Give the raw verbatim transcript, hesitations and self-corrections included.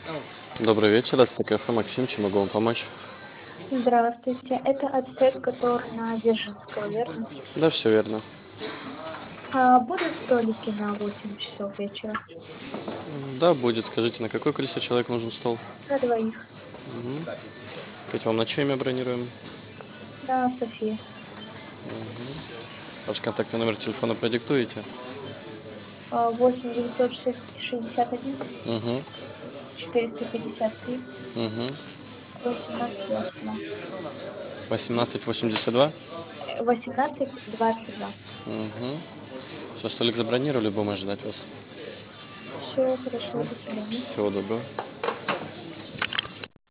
Добрый вечер, это кафе Максим, чем могу вам помочь? Здравствуйте, это отель, который на Дзержинского, верно? Да, все верно. А, будут столики на восемь часов вечера? Да, будет. Скажите, на какое количество человек нужен стол? На двоих. Хоть вам на чье имя бронируем? На София. Ваш контактный номер телефона продиктуете? А, восемь девятьсот шестьдесят один Угу, четыреста пятьдесят три угу. восемнадцать двадцать два. восемнадцать восемьдесят два? Э, восемнадцать двадцать два. Угу. Все, столик забронировали, будем ожидать вас. Все хорошо, до свидания. Всего доброго.